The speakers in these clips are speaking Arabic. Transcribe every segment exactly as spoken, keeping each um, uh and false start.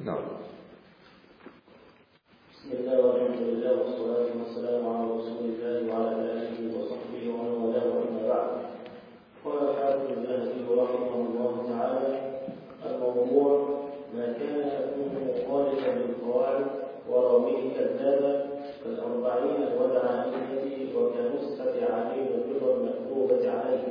نعم. بسم الله والحمد لله والصلاة والسلام على رسول الله وعلى آله وصحبه ومن والاه، أما بعد. قال الحافظ الذهبي رحمه الله تعالى: الموضوع ما كان يكون مخالفا للقواعد وراويه كذابا كالأربعين الودعانية وكنسخة علي الرضا المكتوبة عليه.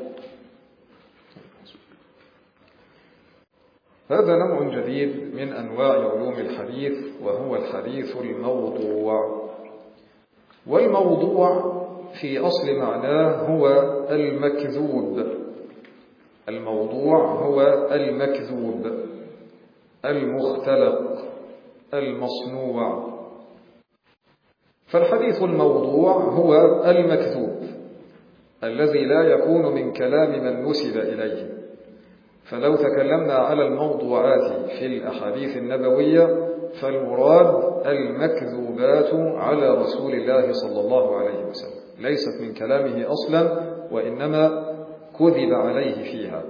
هذا نوع جديد من أنواع علوم الحديث، وهو الحديث الموضوع. والموضوع في أصل معناه هو المكذوب. الموضوع هو المكذوب، المختلق، المصنوع. فالحديث الموضوع هو المكذوب الذي لا يكون من كلام من نسب إليه. فلو تكلمنا على الموضوعات في الأحاديث النبوية فالمراد المكذوبات على رسول الله صلى الله عليه وسلم، ليست من كلامه أصلا وإنما كذب عليه فيها.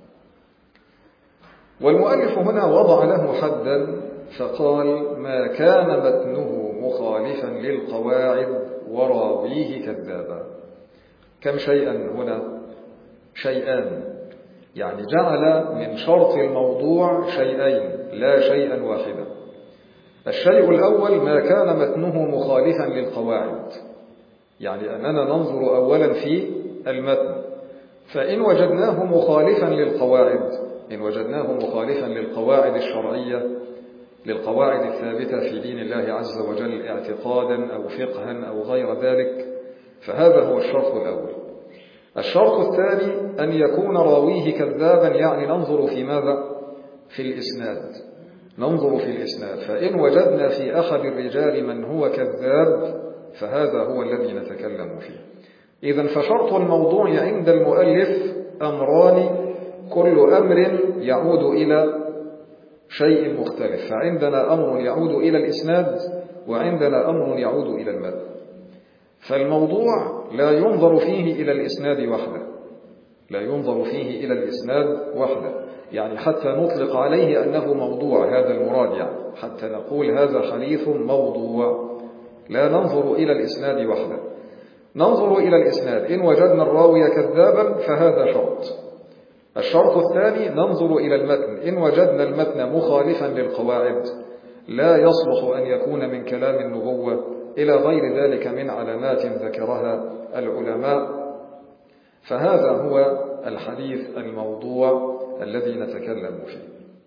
والمؤلف هنا وضع له حدا فقال: ما كان متنه مخالفا للقواعد وراويه كذابا. كم شيئا هنا؟ شيئان، يعني جعل من شرط الموضوع شيئين لا شيئا واحدا. الشيء الأول ما كان متنه مخالفا للقواعد، يعني أننا ننظر أولا في المتن، فإن وجدناه مخالفا للقواعد، إن وجدناه مخالفا للقواعد الشرعية، للقواعد الثابتة في دين الله عز وجل اعتقادا أو فقها أو غير ذلك، فهذا هو الشرط الأول. الشرط الثاني أن يكون راويه كذابا، يعني ننظر في ماذا؟ في الإسناد. ننظر في الإسناد، فإن وجدنا في أحد الرجال من هو كذاب فهذا هو الذي نتكلم فيه. إذن فشرط الموضوع عند المؤلف أمران، كل أمر يعود إلى شيء مختلف. فعندنا أمر يعود إلى الإسناد، وعندنا أمر يعود إلى المتن. فالموضوع لا ينظر فيه إلى الإسناد وحده، لا ينظر فيه إلى الإسناد وحده، يعني حتى نطلق عليه أنه موضوع، هذا المراد، يعني حتى نقول هذا حديث موضوع لا ننظر إلى الإسناد وحده، ننظر إلى الإسناد. إن وجدنا الراوي كذابا فهذا شرط. الشرط الثاني ننظر إلى المتن، إن وجدنا المتن مخالفا للقواعد لا يصلح أن يكون من كلام النبوة إلى غير ذلك من علامات ذكرها العلماء، فهذا هو الحديث الموضوع الذي نتكلم فيه.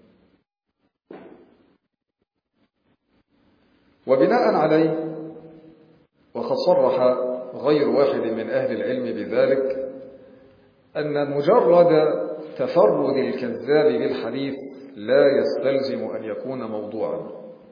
وبناء عليه، وقد صرح غير واحد من أهل العلم بذلك، أن مجرد تفرد الكذاب بالحديث لا يستلزم أن يكون موضوعا.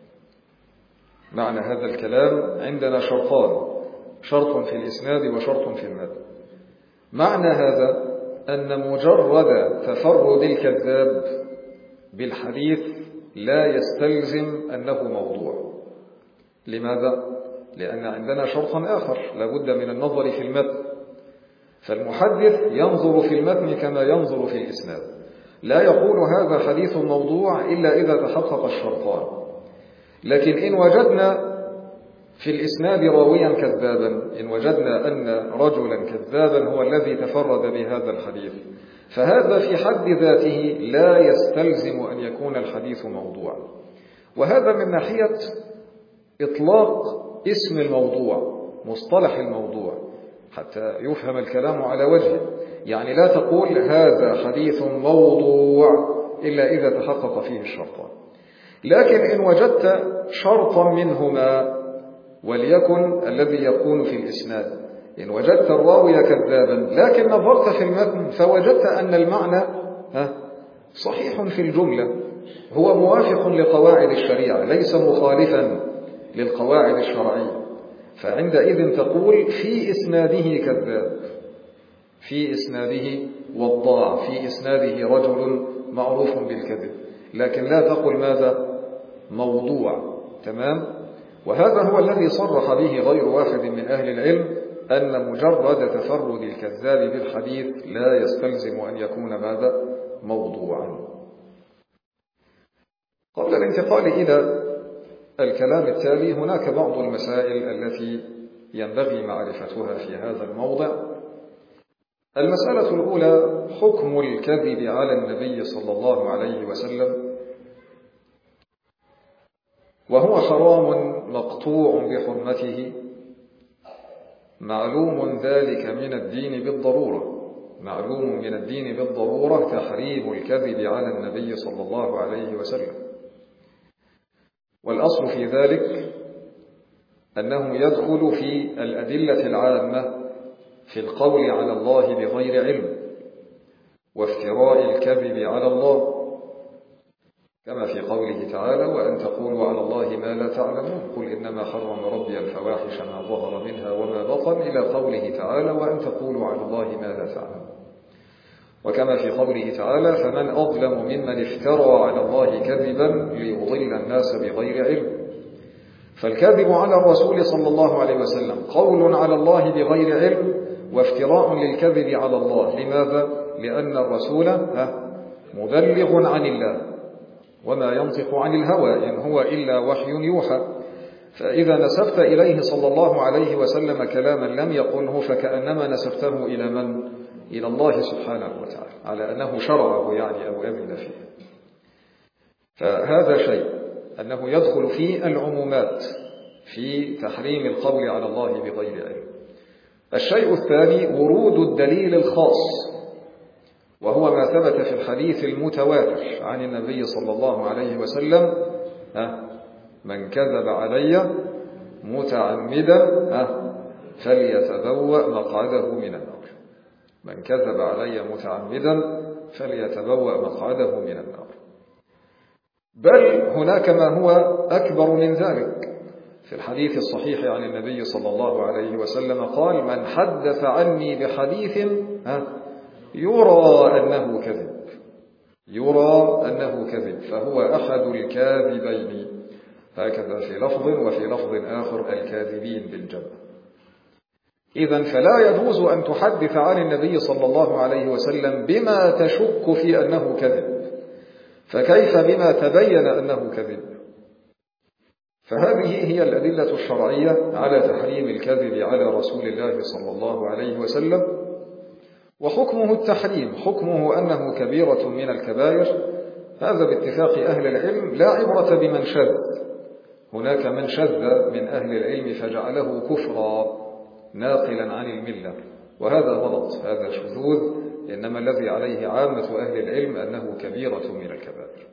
معنى هذا الكلام عندنا شرطان، شرط في الإسناد وشرط في المتن. معنى هذا أن مجرد تفرد الكذاب بالحديث لا يستلزم أنه موضوع. لماذا؟ لأن عندنا شرطا آخر لابد من النظر في المتن. فالمحدث ينظر في المتن كما ينظر في الإسناد، لا يقول هذا حديث موضوع إلا إذا تحقق الشرطان. لكن إن وجدنا في الإسناد راويا كذابا، إن وجدنا أن رجلا كذابا هو الذي تفرد بهذا الحديث، فهذا في حد ذاته لا يستلزم أن يكون الحديث موضوع. وهذا من ناحية إطلاق اسم الموضوع، مصطلح الموضوع، حتى يفهم الكلام على وجهه. يعني لا تقول هذا حديث موضوع إلا إذا تحقق فيه الشرطان. لكن إن وجدت شرطا منهما، وليكن الذي يكون في الإسناد، إن وجدت الراوي كذابا لكن نظرت في المتن فوجدت أن المعنى صحيح في الجملة، هو موافق لقواعد الشريعة ليس مخالفا للقواعد الشرعية، فعندئذ تقول في إسناده كذاب، في إسناده وضاع، في إسناده رجل معروف بالكذب، لكن لا تقل ماذا؟ موضوع. تمام؟ وهذا هو الذي صرح به غير واحد من أهل العلم، أن مجرد تفرد الكذاب بالحديث لا يستلزم أن يكون ماذا؟ موضوعا. قبل الانتقال إلى الكلام التالي هناك بعض المسائل التي ينبغي معرفتها في هذا الموضع. المسألة الأولى حكم الكذب على النبي صلى الله عليه وسلم، وهو حرام مقطوع بحرمته، معلوم ذلك من الدين بالضرورة. معلوم من الدين بالضرورة تحريم الكذب على النبي صلى الله عليه وسلم. والأصل في ذلك أنه يدخل في الأدلة العامة في القول على الله بغير علم وافتراء الكذب على الله، كما في قوله تعالى: وأن تقولوا على الله ما لا تعلمون، قل إنما حرم ربي الفواحش ما ظهر منها وما بطن، إلى قوله تعالى: وأن تقولوا على الله ما لا تعلمون. وكما في قوله تعالى: فمن أظلم ممن افترى على الله كذبا ليضل الناس بغير علم. فالكذب على الرسول صلى الله عليه وسلم قول على الله بغير علم وافتراء للكذب على الله. لماذا؟ لأن الرسول مبلغ عن الله وما ينطق عن الهوى إن هو إلا وحي يوحى. فإذا نسبت إليه صلى الله عليه وسلم كلاما لم يقله فكأنما نسبته إلى من؟ إلى الله سبحانه وتعالى، على أنه شرعه يعني أو أذن فيه. فهذا شيء أنه يدخل في العمومات في تحريم القول على الله بغير علم. الشيء الثاني ورود الدليل الخاص، وهو ما ثبت في الحديث المتواتر عن النبي صلى الله عليه وسلم: من كذب علي متعمدا فليتبوأ مقعده من النار. من كذب علي متعمدا فليتبوأ مقعده من النار. بل هناك ما هو أكبر من ذلك. في الحديث الصحيح عن النبي صلى الله عليه وسلم قال: من حدث عني بحديث يرى أنه كذب، يرى أنه كذب، فهو أحد الكاذبين. هكذا في لفظ، وفي لفظ آخر: الكاذبين بالجمع. إذن فلا يجوز أن تحدث عن النبي صلى الله عليه وسلم بما تشك في أنه كذب، فكيف بما تبين أنه كذب؟ فهذه هي الأدلة الشرعية على تحريم الكذب على رسول الله صلى الله عليه وسلم. وحكمه التحريم، حكمه أنه كبيرة من الكبائر، هذا باتفاق أهل العلم، لا عبرة بمن شذ. هناك من شذ من أهل العلم فجعله كفرا ناقلا عن الملة، وهذا غلط، هذا شذوذ. إنما الذي عليه عامة أهل العلم أنه كبيرة من الكبائر.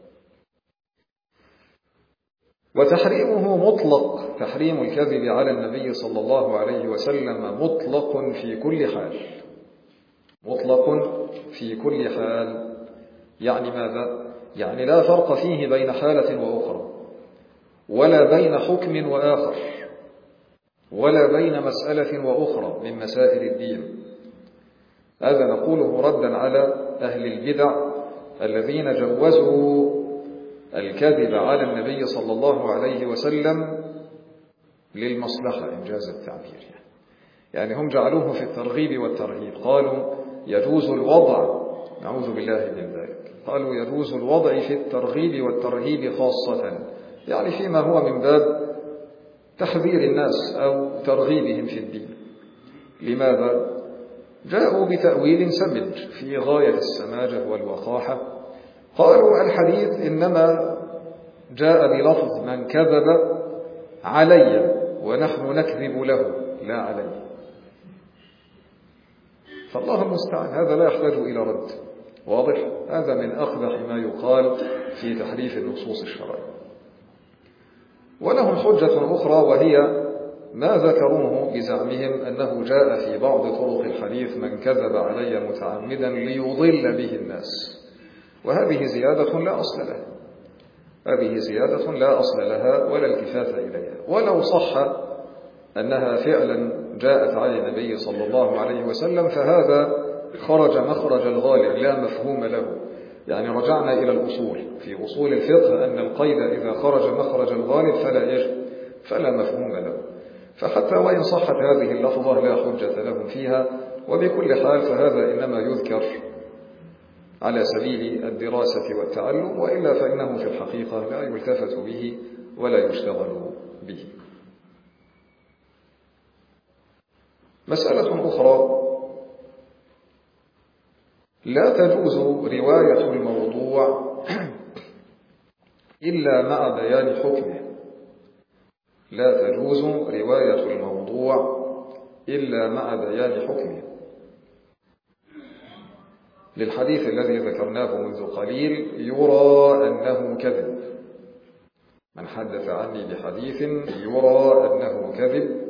وتحريمه مطلق، تحريم الكذب على النبي صلى الله عليه وسلم مطلق في كل حال، مطلق في كل حال. يعني ماذا؟ يعني لا فرق فيه بين حالة وأخرى، ولا بين حكم وآخر، ولا بين مسألة وأخرى من مسائل الدين. هذا نقوله ردا على أهل البدع الذين جوزوا الكذب على النبي صلى الله عليه وسلم للمصلحة، إنجاز التعبير. يعني هم جعلوه في الترغيب والترهيب، قالوا يجوز الوضع، نعوذ بالله من ذلك، قالوا يجوز الوضع في الترغيب والترهيب خاصة، يعني فيما هو من باب تحذير الناس أو ترغيبهم في الدين. لماذا؟ جاءوا بتأويل سمج في غاية السماجة والوقاحة. قالوا الحديث إنما جاء بلفظ من كذب علي ونحن نكذب له لا علي. فالله المستعان، هذا لا يحتاج إلى رد، واضح؟ هذا من أقبح ما يقال في تحريف النصوص الشرعية. ولهم حجة أخرى، وهي ما ذكروه بزعمهم أنه جاء في بعض طرق الحديث من كذب علي متعمدا ليضل به الناس، وهذه زيادة لا أصل لها، هذه زيادة لا أصل لها ولا التفات إليها. ولو صح أنها فعلا جاءت على النبي صلى الله عليه وسلم فهذا خرج مخرج الغالب لا مفهوم له. يعني رجعنا إلى الأصول في أصول الفقه أن القيد إذا خرج مخرج الغالب فلا إيش فلا مفهوم له. فحتى وإن صحت هذه اللفظة لا حجة لهم فيها. وبكل حال فهذا إنما يذكر على سبيل الدراسة والتعلم، وإلا فإنه في الحقيقة لا يلتفت به ولا يشتغل به. مسألة أخرى: لا تجوز رواية الموضوع إلا مع بيان حكمه. لا تجوز رواية الموضوع إلا مع بيان حكمه، للحديث الذي ذكرناه منذ قليل: يرى أنه كذب. من حدث عني بحديث يرى أنه كذب،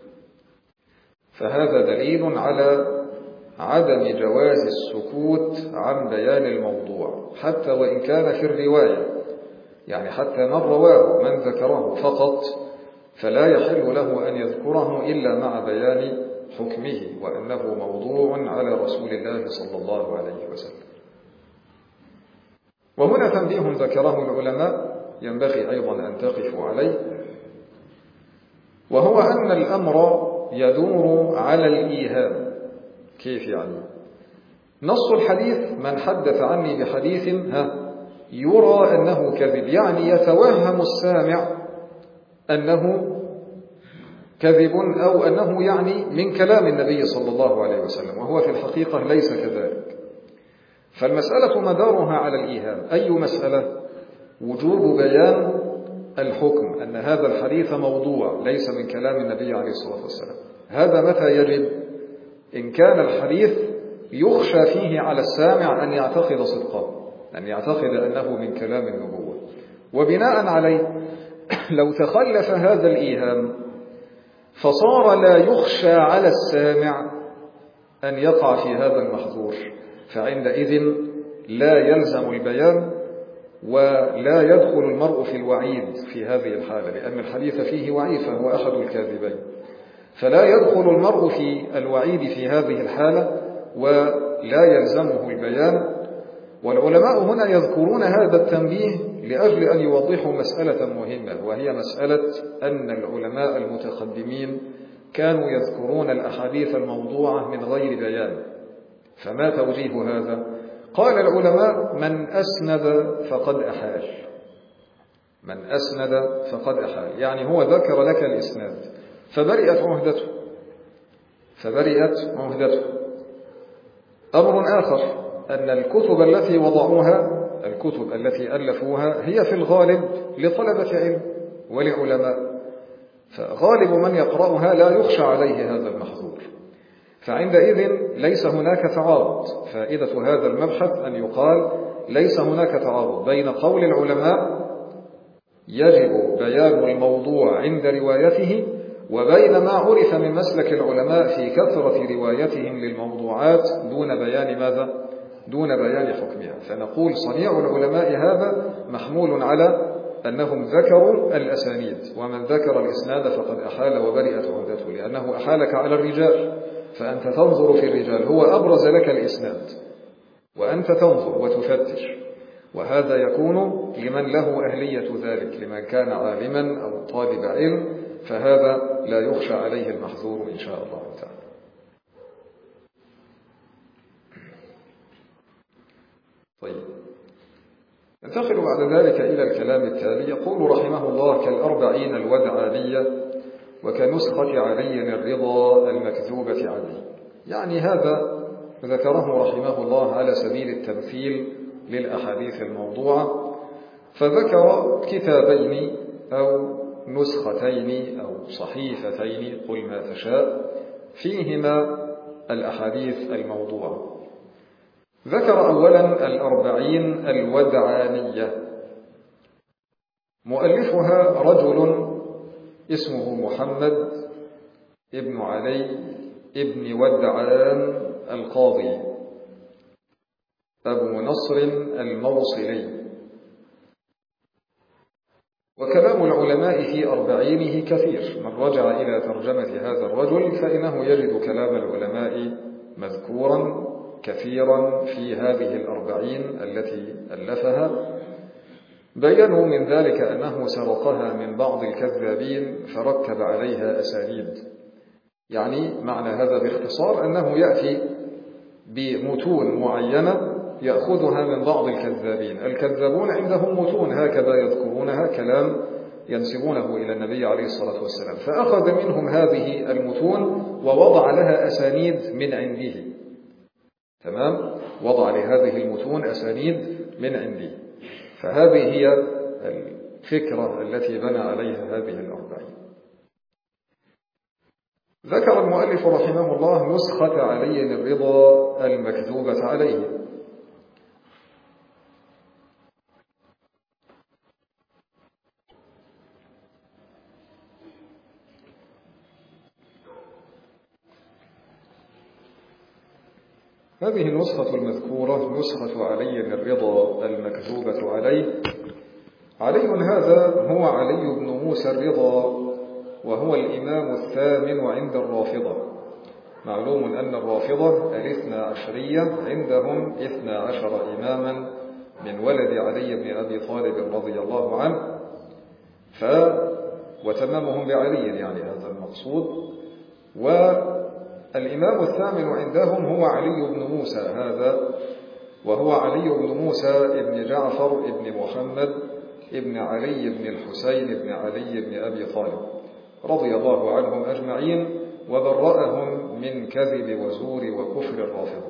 فهذا دليل على عدم جواز السكوت عن بيان الموضوع حتى وإن كان في الرواية، يعني حتى من رواه من ذكره فقط فلا يحل له أن يذكره إلا مع بيان حكمه وأنه موضوع على رسول الله صلى الله عليه وسلم. وهنا تنبيه ذكره العلماء ينبغي أيضا أن تقفوا عليه، وهو أن الأمر يدور على الإيهام. كيف يعني؟ نص الحديث: من حدث عني بحديث ها يرى أنه كذب، يعني يتوهم السامع أنه كذب أو أنه يعني من كلام النبي صلى الله عليه وسلم، وهو في الحقيقة ليس كذلك. فالمسألة مدارها على الإيهام. أي مسألة؟ وجوب بيان الحكم أن هذا الحديث موضوع ليس من كلام النبي عليه الصلاة والسلام. هذا متى يجب؟ إن كان الحديث يخشى فيه على السامع أن يعتقد صدقه، أن يعتقد أنه من كلام النبوة. وبناء عليه لو تخلف هذا الإيهام فصار لا يخشى على السامع أن يقع في هذا المحظور، فعندئذ لا يلزم البيان ولا يدخل المرء في الوعيد في هذه الحالة، لأن الحديث فيه وعيد فهو أحد الكاذبين، فلا يدخل المرء في الوعيد في هذه الحالة ولا يلزمه البيان. والعلماء هنا يذكرون هذا التنبيه لأجل أن يوضحوا مسألة مهمة، وهي مسألة أن العلماء المتقدمين كانوا يذكرون الأحاديث الموضوعة من غير بيان. فما توجيه هذا؟ قال العلماء: من أسند فقد أحال. من أسند فقد أحال، يعني هو ذكر لك الإسناد فبرئت عهدته فبرئت عهدته أمر آخر: أن الكتب التي وضعوها، الكتب التي ألفوها، هي في الغالب لطلبة علم ولعلماء، فغالب من يقرأها لا يخشى عليه هذا المحظور، فعندئذ ليس هناك تعارض. فائدة هذا المبحث أن يقال ليس هناك تعارض بين قول العلماء يجب بيان الموضوع عند روايته وبين ما عرف من مسلك العلماء في كثرة روايتهم للموضوعات دون بيان ماذا؟ دون بيان حكمها. فنقول صنيع العلماء هذا محمول على أنهم ذكروا الأسانيد، ومن ذكر الإسناد فقد أحال وبرئت عهدته، لأنه أحالك على الرجال، فأنت تنظر في الرجال، هو أبرز لك الإسناد وأنت تنظر وتفتش، وهذا يكون لمن له أهلية ذلك، لمن كان عالما أو طالب علم، فهذا لا يخشى عليه المحظور إن شاء الله تعالى. طيب، ننتقل بعد ذلك إلى الكلام التالي. يقول رحمه الله: كالأربعين الودعانية وكنسخة علي الرضا المكذوبة عليه. يعني هذا ذكره رحمه الله على سبيل التمثيل للأحاديث الموضوعة، فذكر كتابين أو نسختين أو صحيفتين، قل ما تشاء، فيهما الأحاديث الموضوعة. ذكر أولا الأربعين الودعانية، مؤلفها رجل اسمه محمد ابن علي ابن ودعان القاضي أبو نصر الموصلي. وكلام العلماء في أربعينه كثير، من رجع إلى ترجمة هذا الرجل فإنه يجد كلام العلماء مذكورا كثيرا في هذه الأربعين التي ألفها. بيّنوا من ذلك أنه سرقها من بعض الكذابين فركب عليها أسانيد. يعني معنى هذا باختصار أنه يأتي بمتون معينة يأخذها من بعض الكذابين. الكذابون عندهم متون هكذا يذكرونها، كلام ينسبونه إلى النبي عليه الصلاة والسلام، فأخذ منهم هذه المتون ووضع لها أسانيد من عنده. تمام؟ وضع لهذه المتون أسانيد من عنده. فهذه هي الفكرة التي بنى عليها هذه الأربعين. ذكر المؤلف رحمه الله نسخة علي الرضا المكتوبة عليه. هذه النسخة المذكورة نسخة علي الرضا المكتوبة عليه. علي هذا هو علي بن موسى الرضا، وهو الإمام الثامن عند الرافضة. معلوم أن الرافضة الاثنى عشرية عندهم اثنى عشر إماما من ولد علي بن أبي طالب رضي الله عنه، ف وتمامهم بعلي يعني هذا المقصود. والإمام الثامن عندهم هو علي بن موسى هذا، وهو علي بن موسى ابن جعفر ابن محمد ابن علي بن الحسين ابن علي بن أبي طالب رضي الله عنهم أجمعين، وبرأهم من كذب وزور وكفر الرافضة.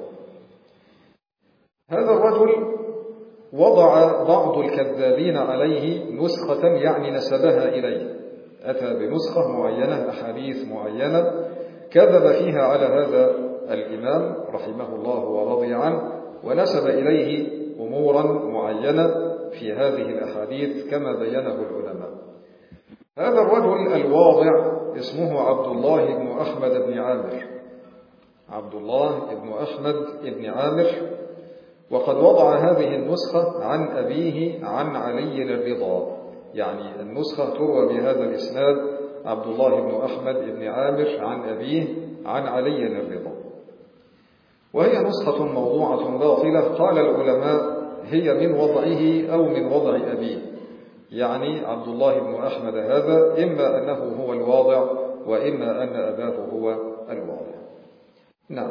هذا الرجل وضع بعض الكذابين عليه نسخة يعني نسبها إليه، أتى بنسخة معينة، أحاديث معينة كذب فيها على هذا الإمام رحمه الله ورضي عنه، ونسب إليه أمورا معينة في هذه الأحاديث كما بينه العلماء. هذا الرجل الواضع اسمه عبد الله بن أحمد بن عامر، عبد الله بن أحمد بن عامر، وقد وضع هذه النسخة عن أبيه عن علي الرضا، يعني النسخة تروى بهذا الإسناد عبد الله بن أحمد بن عامر عن أبيه عن علي الرضا، وهي نسخة موضوعة باطلة. قال العلماء هي من وضعه أو من وضع أبيه، يعني عبد الله بن أحمد هذا إما أنه هو الواضع وإما أن أباه هو الواضع. نعم.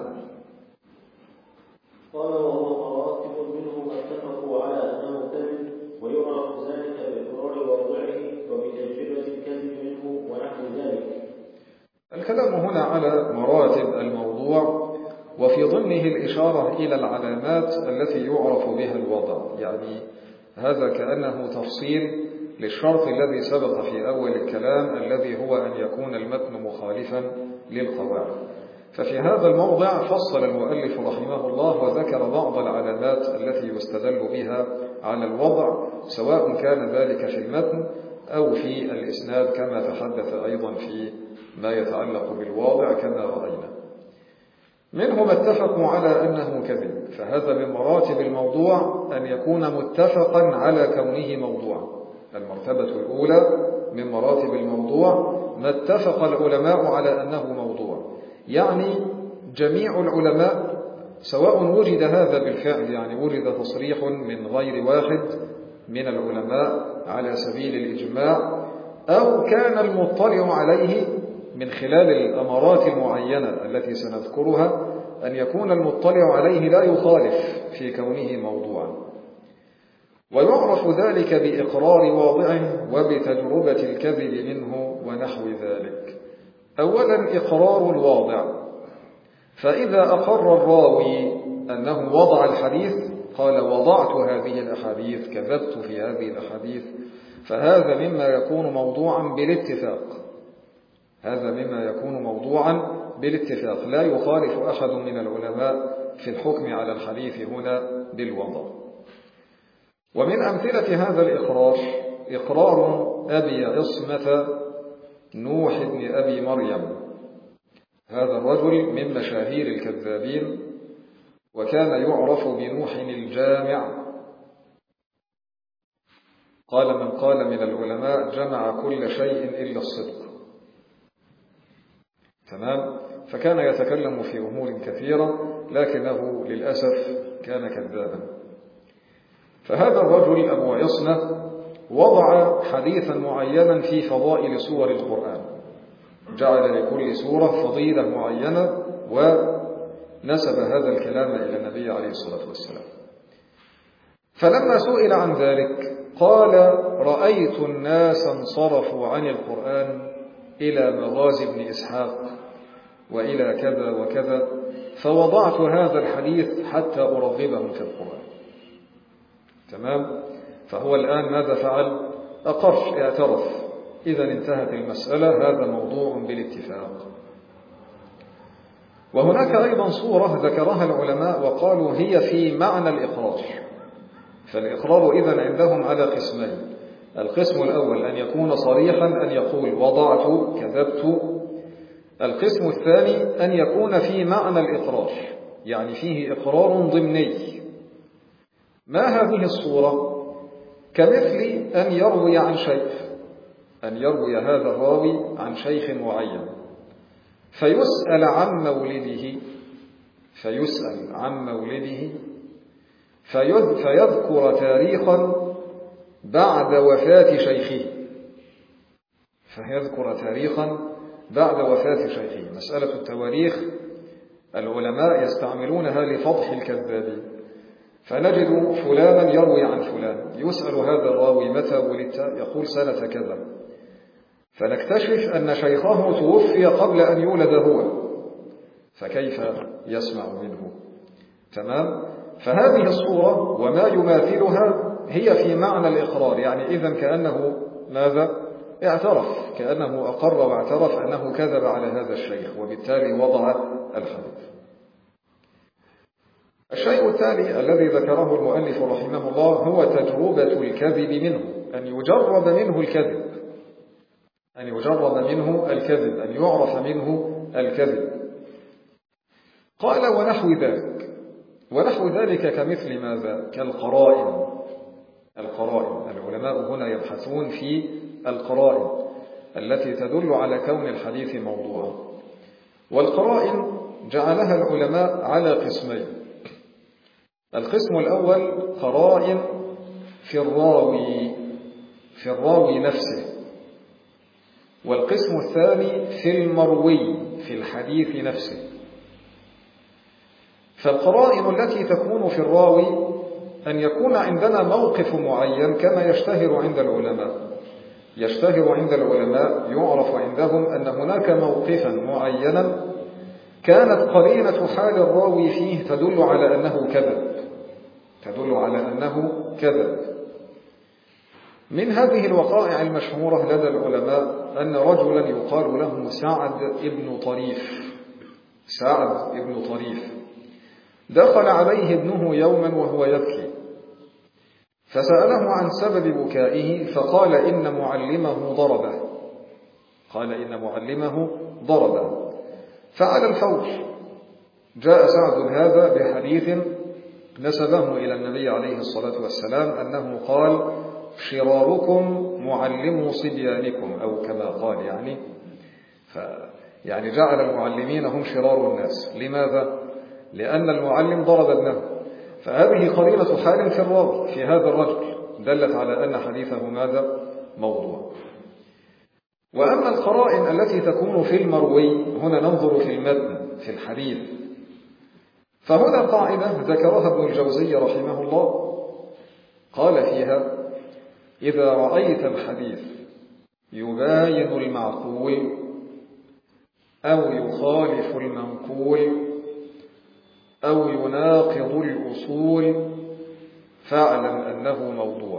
قال وهو مراتب منهم اتفقوا على أنه كذب، ويعرف ذلك بإقرار واضعه وبتجربة الكذب منه ونحو ذلك. الكلام هنا على مراتب الموضوع، وفي ضمنه الإشارة إلى العلامات التي يعرف بها الوضع، يعني هذا كأنه تفصيل للشرط الذي سبق في أول الكلام الذي هو أن يكون المتن مخالفا للقواعد. ففي هذا الموضع فصل المؤلف رحمه الله وذكر بعض العلامات التي يستدل بها على الوضع، سواء كان ذلك في المتن أو في الإسناد كما تحدث أيضا في ما يتعلق بالواضع كما رأينا. منهم اتفقوا على أنه كذب، فهذا من مراتب الموضوع أن يكون متفقا على كونه موضوعا. المرتبة الأولى من مراتب الموضوع ما اتفق العلماء على أنه موضوع، يعني جميع العلماء سواء وجد هذا بالفعل، يعني وجد تصريح من غير واحد من العلماء على سبيل الإجماع، أو كان المطلع عليه من خلال الأمارات المعينة التي سنذكرها أن يكون المطلع عليه لا يخالف في كونه موضوعا. ويعرف ذلك بإقرار واضعه وبتجربة الكذب منه ونحو ذلك. أولا إقرار الواضع، فإذا أقر الراوي أنه وضع الحديث، قال وضعت هذه الأحاديث، كذبت في هذه الأحاديث، فهذا مما يكون موضوعا بالاتفاق، هذا مما يكون موضوعا بالاتفاق، لا يخالف أحد من العلماء في الحكم على الحديث هنا بالوضع. ومن أمثلة هذا الإقرار إقرار أبي عصمة نوح بن أبي مريم. هذا الرجل من مشاهير الكذابين، وكان يعرف بنوح الجامع. قال من قال من العلماء جمع كل شيء إلا الصدق. تمام؟ فكان يتكلم في أمور كثيرة لكنه للأسف كان كذابا. فهذا الرجل أبو عصمة وضع حديثا معينا في فضائل سور القرآن، جعل لكل سورة فضيلة معينة ونسب هذا الكلام إلى النبي عليه الصلاة والسلام. فلما سئل عن ذلك قال: رأيت الناس انصرفوا عن القرآن إلى مغازي بن إسحاق وإلى كذا وكذا، فوضعت هذا الحديث حتى أرغبهم في القرآن. تمام؟ فهو الآن ماذا فعل؟ أقر، اعترف. إذا انتهت المسألة، هذا موضوع بالاتفاق. وهناك أيضا صورة ذكرها العلماء وقالوا هي في معنى الإقرار. فالإقرار إذن عندهم على قسمين: القسم الأول أن يكون صريحا، أن يقول وضعت، كذبت. القسم الثاني أن يكون في معنى الإقرار، يعني فيه إقرار ضمني. ما هذه الصورة؟ كمثل أن يروي عن شيخ، أن يروي هذا الراوي عن شيخ معين، فيسأل عن مولده فيسأل عن مولده فيذكر تاريخا بعد وفاة شيخه فيذكر تاريخا بعد وفاة شيخه. مسألة التواريخ العلماء يستعملونها لفضح الكذابين، فنجد فلانا يروي عن فلان، يسأل هذا الراوي متى ولدت؟ يقول سنة كذا، فنكتشف أن شيخه توفي قبل أن يولد هو، فكيف يسمع منه؟ تمام؟ فهذه الصورة وما يماثلها هي في معنى الإقرار، يعني إذن كأنه ماذا؟ اعترف، كأنه أقر واعترف أنه كذب على هذا الشيخ، وبالتالي وضع الحديث. الشيء التالي الذي ذكره المؤلف رحمه الله هو تجربة الكذب منه، أن يجرب منه الكذب أن يجرب منه الكذب أن يعرف منه الكذب. قال: ونحو ذلك. ونحو ذلك كمثل ماذا؟ كالقرائن. القرائن، العلماء هنا يبحثون في القرائن التي تدل على كون الحديث موضوعا. والقرائن جعلها العلماء على قسمين: القسم الأول قرائن في الراوي في الراوي نفسه، والقسم الثاني في المروي في الحديث نفسه. فالقرائن التي تكون في الراوي أن يكون عندنا موقف معين كما يشتهر عند العلماء يشتهر عند العلماء يعرف عندهم أن هناك موقفا معينا كانت قرينة حال الراوي فيه تدل على أنه كذب تدل على أنه كذب. من هذه الوقائع المشهورة لدى العلماء أن رجلا يقال له سعد ابن طريف سعد ابن طريف دخل عليه ابنه يوما وهو يبكي، فسأله عن سبب بكائه، فقال إن معلمه ضربه قال إن معلمه ضربه فعلى الفور جاء سعد هذا بحديث نسبه إلى النبي عليه الصلاة والسلام أنه قال: شراركم معلموا صبيانكم، أو كما قال، يعني ف يعني جعل المعلمين هم شرار الناس. لماذا؟ لأن المعلم ضرب ابنه، فهذه قرينة حال في الراوي في هذا الرجل دلت على أن حديثه ماذا؟ موضوع. وأما القرائن التي تكون في المروي، هنا ننظر في المتن في الحديث. فهنا قاعدة ذكرها ابن الجوزي رحمه الله، قال فيها: إذا رأيت الحديث يباين المعقول أو يخالف المنقول أو يناقض الأصول فاعلم أنه موضوع.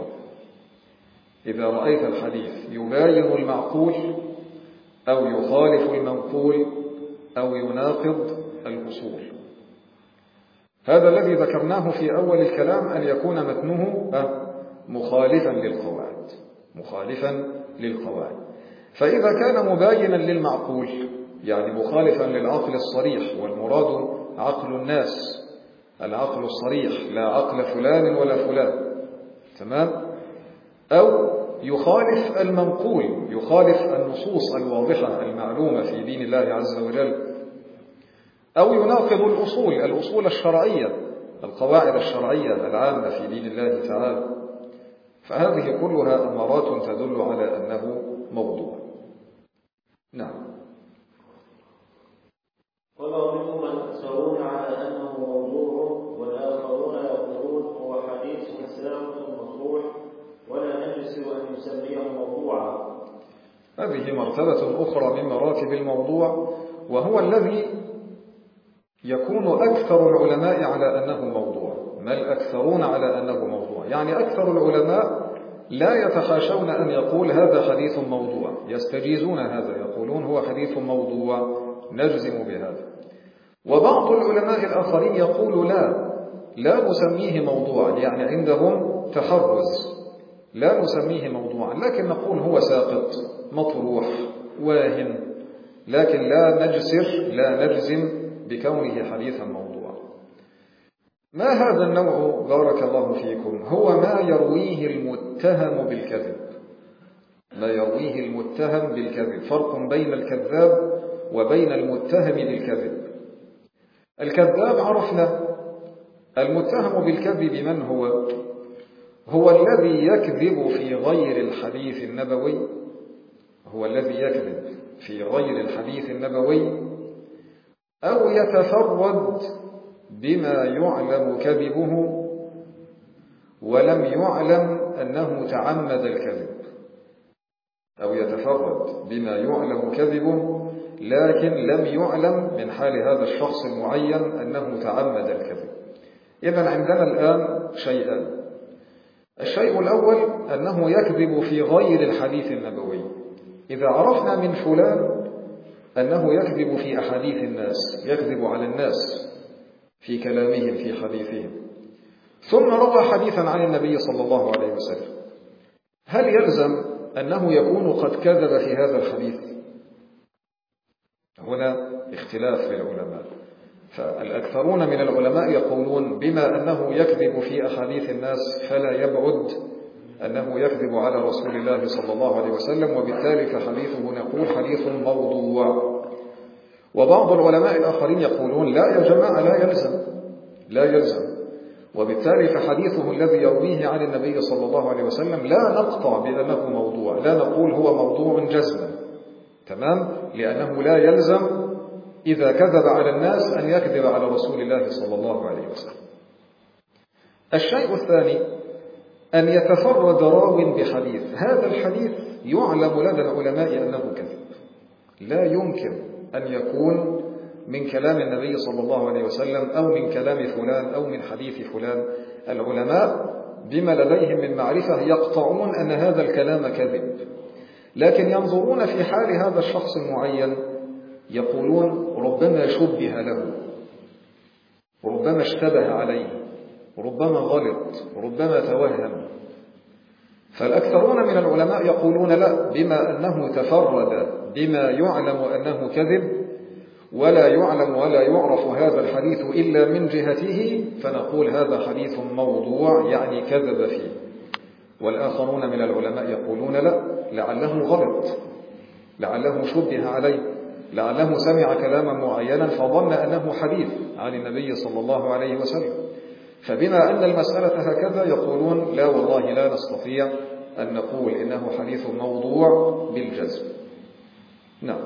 إذا رأيت الحديث يباين المعقول أو يخالف المنقول أو يناقض الأصول. هذا الذي ذكرناه في أول الكلام، أن يكون متنه مخالفا للقواعد مخالفا للقواعد. فإذا كان مباينا للمعقول، يعني مخالفا للعقل الصريح، والمراد عقل الناس، العقل الصريح، لا عقل فلان ولا فلان، تمام؟ أو يخالف المنقول، يخالف النصوص الواضحة المعلومة في دين الله عز وجل، أو يناقض الأصول الأصول الشرعية، القواعد الشرعية العامة في دين الله تعالى. فهذه كلها أمارات تدل على أنه موضوع. نعم. وبعضهم الأكثرون على أنه موضوع، والآخرون يقولون هو حديث ساق هذه مرتبة أخرى من مراتب الموضوع، وهو الذي يكون أكثر العلماء على أنه موضوع، ما الأكثرون على أنه موضوع، يعني أكثر العلماء لا يتحاشون أن يقول هذا حديث موضوع، يستجيزون هذا، يقولون هو حديث موضوع نجزم بهذا. وبعض العلماء الآخرين يقول لا لا نسميه موضوعا، يعني عندهم تحرز، لا نسميه موضوعا، لكن نقول هو ساقط مطروح واهن، لكن لا نجسر لا نجزم بكونه حديثا موضوعا. ما هذا النوع بارك الله فيكم؟ هو ما يرويه المتهم بالكذب، ما يرويه المتهم بالكذب. فرق بين الكذاب وبين المتهم بالكذب. الكذاب عرفنا، المتهم بالكذب من هو؟ هو الذي يكذب في غير الحديث النبوي، هو الذي يكذب في غير الحديث النبوي، أو يتفرد بما يعلم كذبه ولم يعلم أنه تعمد الكذب، أو يتفرد بما يعلم كذبه لكن لم يعلم من حال هذا الشخص المعين أنه تعمد الكذب. إذن عندنا الآن شيئان. الشيء الأول أنه يكذب في غير الحديث النبوي. إذا عرفنا من فلان أنه يكذب في أحاديث الناس، يكذب على الناس في كلامهم في حديثهم، ثم روى حديثا عن النبي صلى الله عليه وسلم، هل يلزم أنه يكون قد كذب في هذا الحديث؟ هنا اختلاف للعلماء. فالأكثرون من العلماء يقولون بما أنه يكذب في أحاديث الناس فلا يبعد أنه يكذب على رسول الله صلى الله عليه وسلم، وبالتالي فحديثه نقول حديث موضوع. وبعض العلماء الآخرين يقولون لا يا جماعة، لا يلزم لا يلزم وبالتالي فحديثه الذي يرويه عن النبي صلى الله عليه وسلم لا نقطع بأنه موضوع، لا نقول هو موضوع جزما، تمام، لأنه لا يلزم إذا كذب على الناس أن يكذب على رسول الله صلى الله عليه وسلم. الشيء الثاني أن يتفرد راو بحديث، هذا الحديث يعلم لدى العلماء أنه كذب، لا يمكن أن يكون من كلام النبي صلى الله عليه وسلم أو من كلام فلان أو من حديث فلان. العلماء بما لديهم من معرفة يقطعون أن هذا الكلام كذب، لكن ينظرون في حال هذا الشخص المعين يقولون ربما شبه له، ربما اشتبه عليه، ربما غلط، ربما توهم. فالأكثرون من العلماء يقولون لا، بما أنه تفرد بما يعلم أنه كذب ولا يعلم ولا يعرف هذا الحديث إلا من جهته، فنقول هذا حديث موضوع يعني كذب فيه. والآخرون من العلماء يقولون لا، لعله غلط، لعله شبه عليه، لعله سمع كلاما معينا فظن أنه حديث عن النبي صلى الله عليه وسلم. فبما أن المسألة هكذا يقولون لا والله لا نستطيع أن نقول إنه حديث موضوع بالجزم. نعم.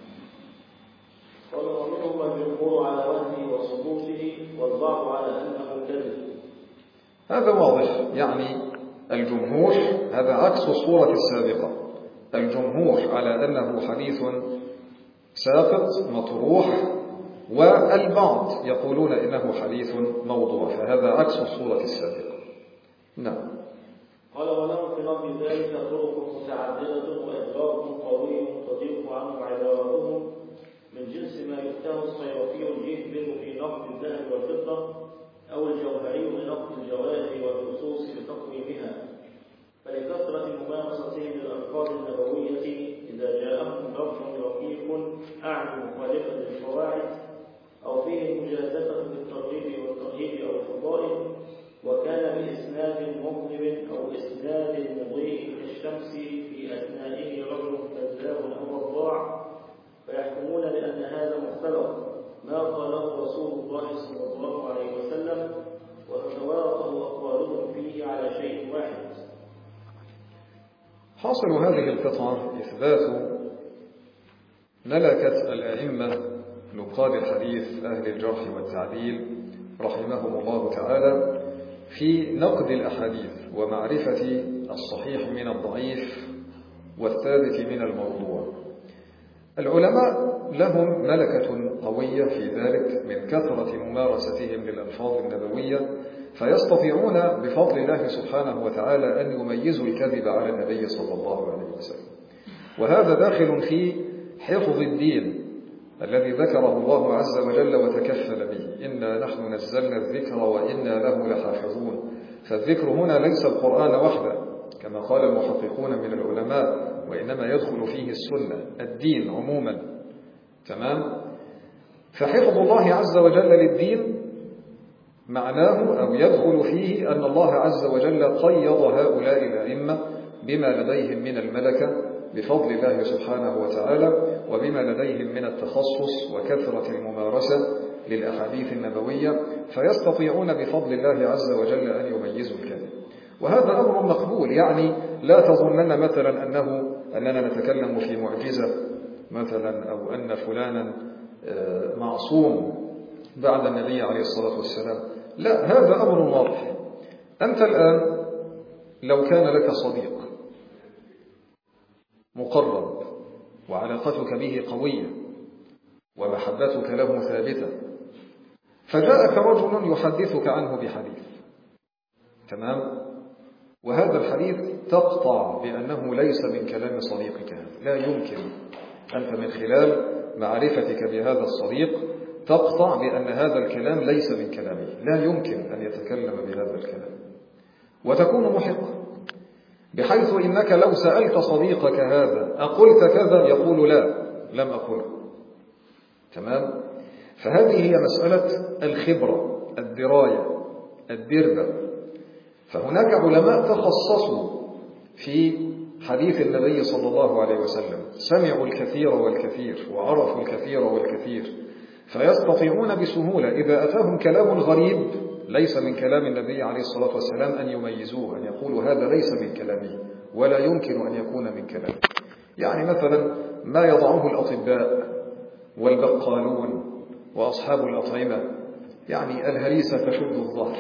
قال ومنهم الجمهور على وهمه وسقوطه والبعض على أنه كذب. هذا واضح، يعني الجمهور هذا عكس الصورة السابقة، الجمهور على أنه حديث ساقط مطروح، والبعض يقولون إنه حديث موضوع، فهذا عكس الصورة السابقة. نعم. قال وله في رب ذلك طرق متعددة وإدراك قوي تضيق عنه عباراتهم من جنس ما يفتاه الصيرفي الجهبذ في نقد الذهب والفضة أو الجوهري لنقد الجواهر والنصوص لتقويمها، فلكثرة ممارستهم للألفاظ النبوية إذا جاءهم لفظ رقيق أعني مخالفا للقواعد أو فيه المجازفة بالترغيب والترهيب أو الفضائل، وكان بإسناد مظلم أو إسناد مضيء كالشمس في أثنائه رجل كذاب أو وضاع، فيحكمون بأن هذا مختلط ما قاله رسول الله صلى الله عليه وسلم، وتتواطأ أقوالهم فيه على شيء واحد. حاصل هذه القطعة إثبات ملكة الأئمة نقاد الحديث أهل الجرح والتعديل رحمهم الله تعالى في نقد الأحاديث ومعرفة الصحيح من الضعيف والثابت من الموضوع. العلماء لهم ملكة قوية في ذلك من كثرة ممارستهم للألفاظ النبوية، فيستطيعون بفضل الله سبحانه وتعالى أن يميزوا الكذب على النبي صلى الله عليه وسلم. وهذا داخل في حفظ الدين الذي ذكره الله عز وجل وتكفل به: إنا نحن نزلنا الذكر وإنا له لحافظون. فالذكر هنا ليس القرآن وحده كما قال المحققون من العلماء، وإنما يدخل فيه السنة، الدين عموما. تمام؟ فحفظ الله عز وجل للدين معناه أو يدخل فيه أن الله عز وجل قيض هؤلاء الأئمة بما لديهم من الملكة بفضل الله سبحانه وتعالى، وبما لديهم من التخصص وكثرة الممارسة للأحاديث النبوية، فيستطيعون بفضل الله عز وجل أن يميزوا الكذب. وهذا أمر مقبول، يعني لا تظنن مثلا أنه أننا نتكلم في معجزة مثلا، أو أن فلانا معصوم بعد النبي عليه الصلاة والسلام. لا، هذا أمر واضح. أنت الآن لو كان لك صديق مقرب وعلاقتك به قوية ومحبتك له ثابتة، فجاءك رجل يحدثك عنه بحديث، تمام؟ وهذا الحديث تقطع بأنه ليس من كلام صديقك هذا، لا يمكن. أنت من خلال معرفتك بهذا الصديق تقطع بأن هذا الكلام ليس من كلامه، لا يمكن أن يتكلم بهذا الكلام، وتكون محقا، بحيث إنك لو سألت صديقك هذا أقلت كذا يقول لا، لم أقله. تمام؟ فهذه هي مسألة الخبرة، الدراية، الدربة. فهناك علماء تخصصوا في حديث النبي صلى الله عليه وسلم، سمعوا الكثير والكثير وعرفوا الكثير والكثير، فيستطيعون بسهولة إذا أتاهم كلام غريب ليس من كلام النبي عليه الصلاة والسلام أن يميزوه، أن يقولوا هذا ليس من كلامه ولا يمكن أن يكون من كلامه. يعني مثلا ما يضعه الأطباء والبقالون وأصحاب الأطعمة، يعني الهريسة تشد الظهر،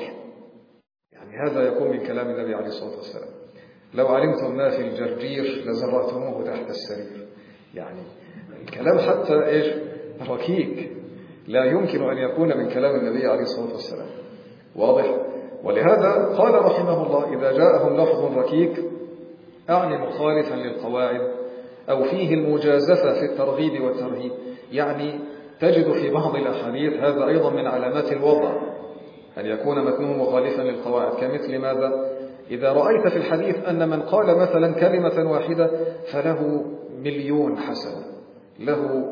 يعني هذا يكون من كلام النبي عليه الصلاة والسلام. لو علمتم ما في الجرجير لزرعتموه تحت السرير. يعني الكلام حتى إيش ركيك، لا يمكن أن يكون من كلام النبي عليه الصلاة والسلام. واضح؟ ولهذا قال رحمه الله: إذا جاءهم لفظ ركيك أعني مخالفا للقواعد أو فيه المجازفة في الترغيب والترهيب، يعني تجد في بعض الأحاديث هذا أيضا من علامات الوضع، أن يكون متنه مخالفا للقواعد. كمثل ماذا؟ إذا رأيت في الحديث أن من قال مثلا كلمة واحدة فله مليون حسنة، له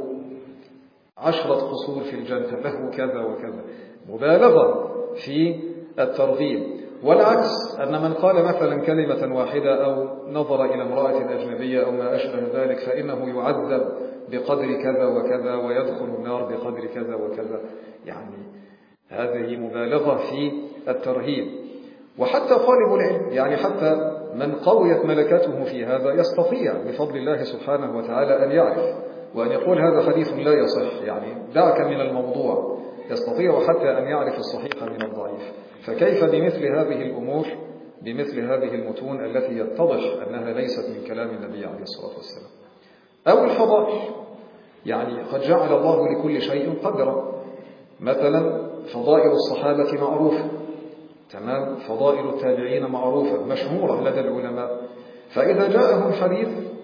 عشرة قصور في الجنة، له كذا وكذا، مبالغة في الترغيب. والعكس، أن من قال مثلا كلمة واحدة أو نظر إلى امرأة أجنبية أو ما أشبه ذلك فإنه يعذب بقدر كذا وكذا ويدخل النار بقدر كذا وكذا، يعني هذه مبالغة في الترهيب. وحتى طالب العلم، يعني حتى من قويت ملكته في هذا يستطيع بفضل الله سبحانه وتعالى أن يعرف وأن يقول هذا حديث لا يصح، يعني دعك من الموضوع، يستطيع حتى أن يعرف الصحيح من الضعيف. فكيف بمثل هذه الأمور، بمثل هذه المتون التي يتضح أنها ليست من كلام النبي عليه الصلاة والسلام. أو الفضائل، يعني قد جعل الله لكل شيء قدرا، مثلا فضائل الصحابة معروفة، تمام، فضائل التابعين معروفة مشهورة لدى العلماء. فإذا جاءهم حديث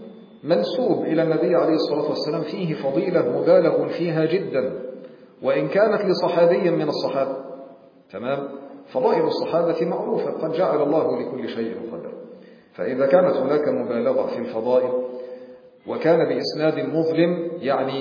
منسوب إلى النبي عليه الصلاة والسلام فيه فضيلة مبالغ فيها جدا وإن كانت لصحابي من الصحابة، تمام، فضائل الصحابة معروفة، قد جعل الله لكل شيء قدر. فإذا كانت هناك مبالغة في الفضائل وكان بإسناد مظلم، يعني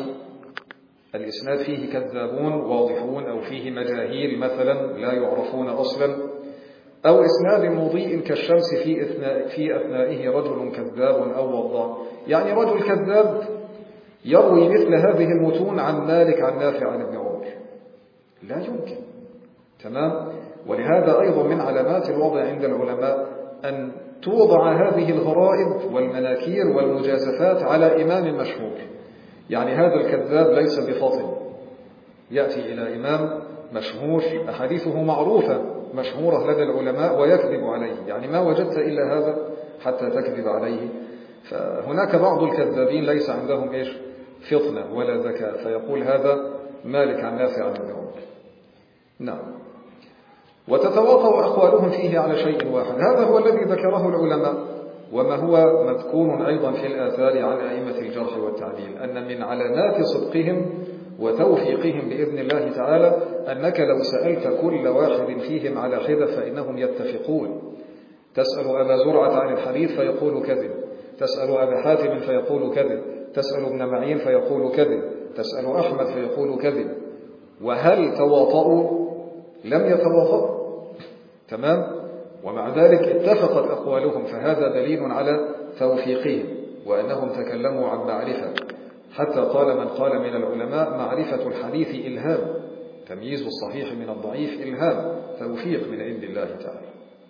الإسناد فيه كذابون واضحون أو فيه مجاهيل مثلا لا يعرفون أصلا، أو إسناد مضيء كالشمس في أثناء في أثنائه رجل كذاب أو وضاع، يعني رجل كذاب يروي مثل هذه المتون عن مالك عن نافع عن ابن عمر، لا يمكن، تمام. ولهذا أيضا من علامات الوضع عند العلماء أن توضع هذه الغرائب والمناكير والمجازفات على إمام مشهور، يعني هذا الكذاب ليس بفضل، يأتي إلى إمام مشهور أحاديثه معروفة مشهورة لدى العلماء ويكذب عليه، يعني ما وجدت إلا هذا حتى تكذب عليه. فهناك بعض الكذابين ليس عندهم إيش فطنة ولا ذكاء، فيقول هذا مالك عن نافع عن ابن عمر. نعم. وتتواطأ أقوالهم فيه على شيء واحد، هذا هو الذي ذكره العلماء، وما هو مذكور أيضا في الآثار عن أئمة الجرح والتعديل، أن من علامات صدقهم وتوفيقهم بإذن الله تعالى أنك لو سألت كل واحد فيهم على حدة فإنهم يتفقون. تسأل أبا زرعة عن الحديث فيقول كذب، تسأل أبا حاتم فيقول كذب، تسأل ابن معين فيقول كذب، تسأل أحمد فيقول كذب. وهل تواطؤوا؟ لم يتواطؤوا. تمام. ومع ذلك اتفقت أقوالهم، فهذا دليل على توفيقهم وأنهم تكلموا عن معرفة، حتى قال من قال من العلماء معرفة الحديث إلهام، تمييز الصحيح من الضعيف إلهام، توفيق من عند الله تعالى.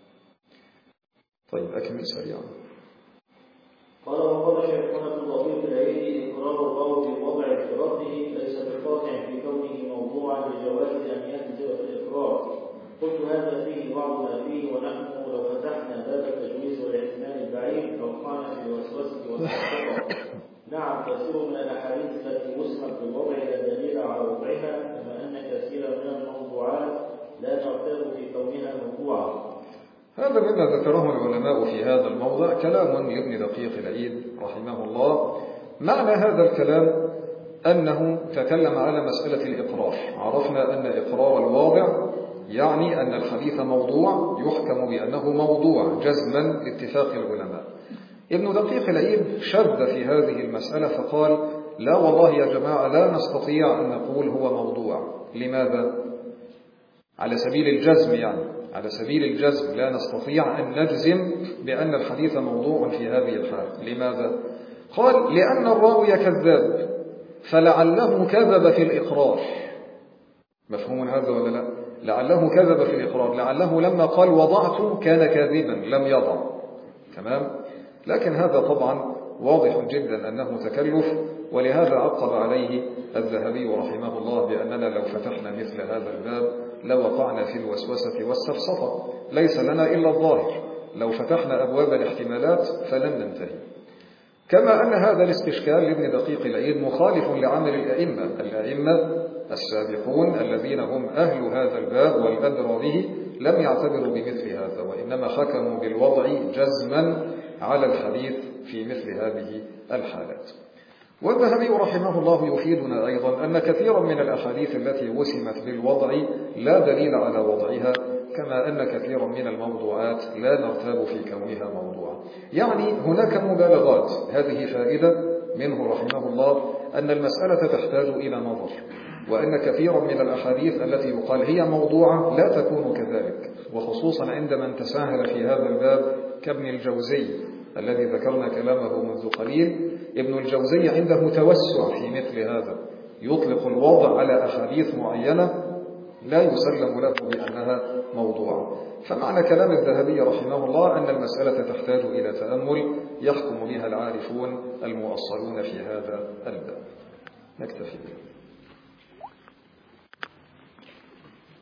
طيب أكمل سريعا. قال وقال شيخنا في الضبيط العيد إقرار الراوي بالوضع افتراضه ليس بقاطع في كونه موضوعا لجواز أن ينزل في الإقرار. قلت هذا فيه بعض ما فيه، ونحن لو فتحنا باب التجويز والاحتمال البعيد أوقعنا في الوسوسة والخطأ. نعم، كثير من الأحاديث التي وسمت بالوضع لا دليل على وضعها، كما أن كثيرا من الموضوعات لا نعتبر في كونها موضوعا. هذا مما ذكره العلماء في هذا الموضع كلام لابن دقيق العيد رحمه الله. معنى هذا الكلام أنه تكلم على مسألة الإقرار. عرفنا أن إقرار الواضع يعني أن الحديث موضوع يحكم بأنه موضوع جزما باتفاق العلماء. ابن دقيق العيد شد في هذه المسألة فقال لا والله يا جماعة لا نستطيع أن نقول هو موضوع. لماذا؟ على سبيل الجزم، يعني على سبيل الجزم لا نستطيع أن نجزم بأن الحديث موضوع في هذه الحال. لماذا؟ قال لأن الراوي كذاب فلعله كذب في الإقرار. مفهوم هذا ولا لا؟ لعله كذب في الإقرار، لعله لما قال وضعت كان كاذبا لم يضع. تمام؟ لكن هذا طبعا واضح جدا أنه تكلف، ولهذا عقب عليه الذهبي رحمه الله بأننا لو فتحنا مثل هذا الباب لوقعنا في الوسوسة والسفسطة، ليس لنا إلا الظاهر، لو فتحنا أبواب الاحتمالات فلن ننتهي. كما أن هذا الاستشكال لابن دقيق العيد مخالف لعمل الأئمة الأئمة السابقون الذين هم أهل هذا الباب والأدرى به، لم يعتبروا بمثل هذا، وإنما حكموا بالوضع جزما على الحديث في مثل هذه الحالات. والذهبي رحمه الله يفيدنا أيضا أن كثيرا من الأحاديث التي وسمت بالوضع لا دليل على وضعها، كما أن كثيرا من الموضوعات لا نرتاب في كونها موضوعا. يعني هناك مبالغات. هذه فائدة منه رحمه الله أن المسألة تحتاج إلى نظر، وأن كثيرا من الأحاديث التي يقال هي موضوعة لا تكون كذلك، وخصوصا عندما تساهل في هذا الباب كابن الجوزي الذي ذكرنا كلامه منذ قليل. ابن الجوزي عنده توسع في مثل هذا، يطلق الوضع على أحاديث معينة لا يسلم له بأنها موضوعة. فمعنى كلام الذهبي رحمه الله أن المسألة تحتاج إلى تأمل يحكم بها العارفون المؤصلون في هذا الباب. نكتفي به.